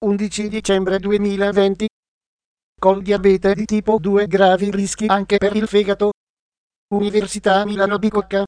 11 dicembre 2020. Col diabete di tipo 2 gravi rischi anche per il fegato. Università Milano Bicocca.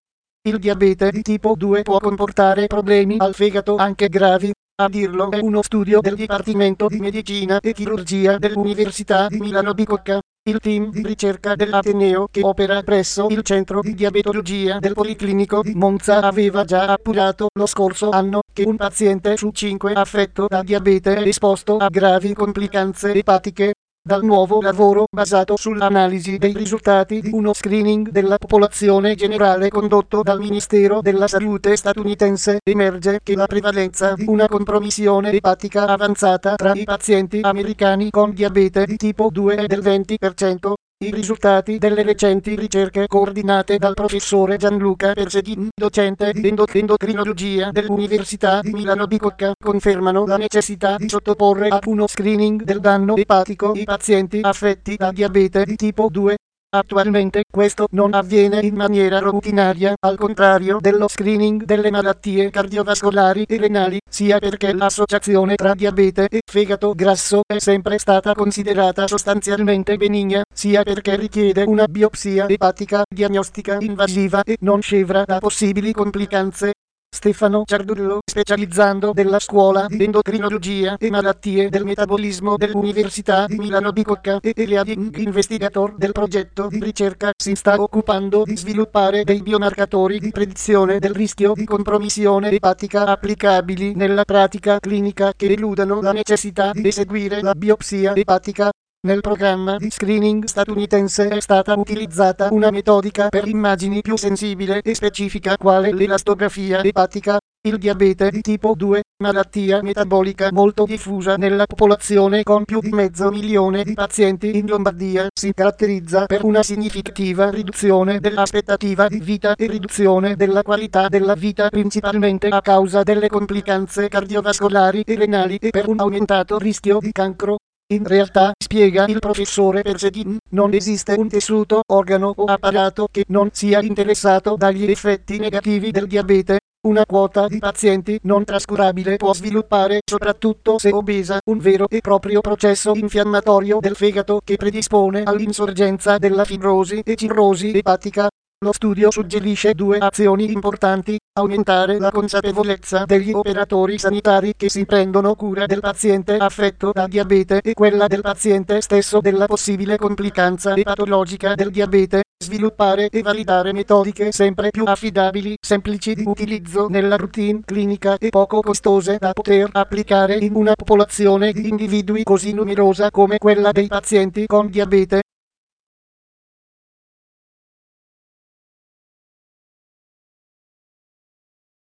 Il diabete di tipo 2 può comportare problemi al fegato anche gravi. A dirlo è uno studio del Dipartimento di Medicina e Chirurgia dell'Università di Milano Bicocca. Il team di ricerca dell'Ateneo che opera presso il centro di diabetologia del Policlinico di Monza aveva già appurato lo scorso anno che un paziente su 5 affetto da diabete è esposto a gravi complicanze epatiche. Dal nuovo lavoro basato sull'analisi dei risultati di uno screening della popolazione generale condotto dal Ministero della Salute statunitense emerge che la prevalenza di una compromissione epatica avanzata tra i pazienti americani con diabete di tipo 2 è del 20%. I risultati delle recenti ricerche coordinate dal professore Gianluca Persedin, docente di endocrinologia dell'Università di Milano Bicocca, confermano la necessità di sottoporre a uno screening del danno epatico i pazienti affetti da diabete di tipo 2. Attualmente questo non avviene in maniera routinaria, al contrario dello screening delle malattie cardiovascolari e renali, sia perché l'associazione tra diabete e fegato grasso è sempre stata considerata sostanzialmente benigna, sia perché richiede una biopsia epatica diagnostica invasiva e non scevra da possibili complicanze. Stefano Ciardullo, specializzando della Scuola di Endocrinologia e Malattie del Metabolismo dell'Università di Milano Bicocca e leading investigator del progetto di ricerca, si sta occupando di sviluppare dei biomarcatori di predizione del rischio di compromissione epatica applicabili nella pratica clinica che eludano la necessità di eseguire la biopsia epatica. Nel programma di screening statunitense è stata utilizzata una metodica per immagini più sensibile e specifica quale l'elastografia epatica. Il diabete di tipo 2, malattia metabolica molto diffusa nella popolazione con più di 500.000 di pazienti in Lombardia, si caratterizza per una significativa riduzione dell'aspettativa di vita e riduzione della qualità della vita principalmente a causa delle complicanze cardiovascolari e renali e per un aumentato rischio di cancro. In realtà, spiega il professore Persedin, non esiste un tessuto, organo o apparato che non sia interessato dagli effetti negativi del diabete. Una quota di pazienti non trascurabile può sviluppare, soprattutto se obesa, un vero e proprio processo infiammatorio del fegato che predispone all'insorgenza della fibrosi e cirrosi epatica. Lo studio suggerisce due azioni importanti: aumentare la consapevolezza degli operatori sanitari che si prendono cura del paziente affetto da diabete e quella del paziente stesso della possibile complicanza epatologica del diabete, sviluppare e validare metodiche sempre più affidabili, semplici di utilizzo nella routine clinica e poco costose da poter applicare in una popolazione di individui così numerosa come quella dei pazienti con diabete.